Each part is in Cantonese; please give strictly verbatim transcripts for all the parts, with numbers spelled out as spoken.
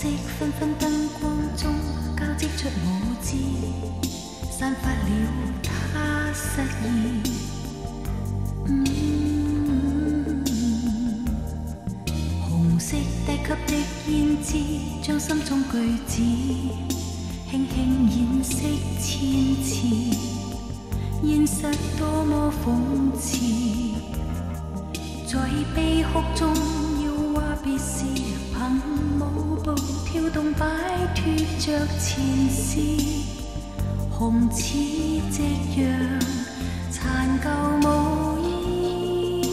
色纷纷灯光中交织出舞姿，散发了它失意。嗯，红色低級的胭脂，将心中句子轻轻掩饰千次。现实多么讽刺，在悲哭中要话别时，凭舞步跳动摆脱着前事，红似夕阳残旧无依，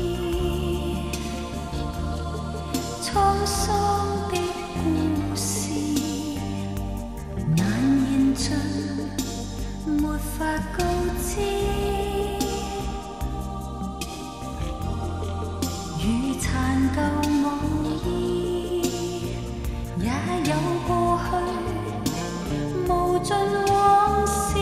沧桑的故事难言尽，没法告知。如残舊無意，也有過去無盡往事。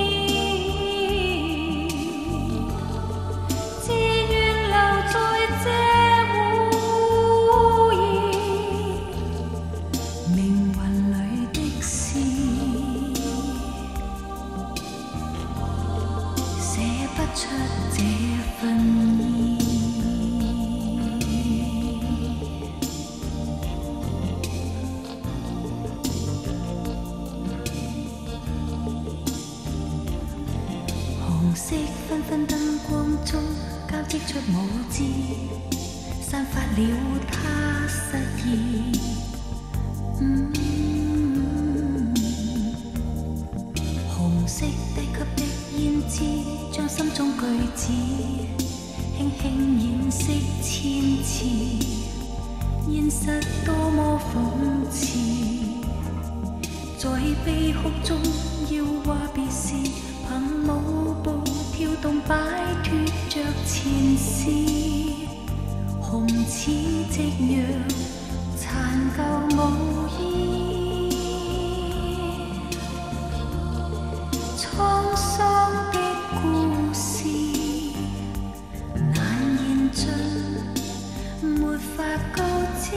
自願留在這污染命運裏的事，寫不出這份意。红色纷纷灯光中交織出舞姿，散發了它失意。嗯，紅色低級的胭脂，將心中句子輕輕掩飾千次。現實多麼諷刺，在悲哭中要話別時，憑舞步跳動擺脱着前事，紅似夕陽殘舊無依，滄桑的故事難言盡，沒法告知。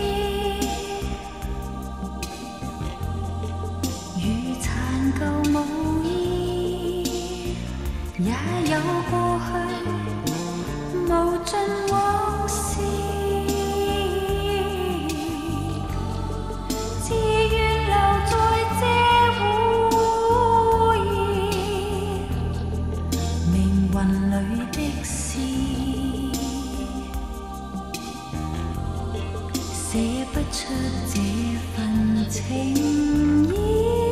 如殘舊無依，也有過去無盡往事。自願留在這污染命運裏的事，寫不出這份情意。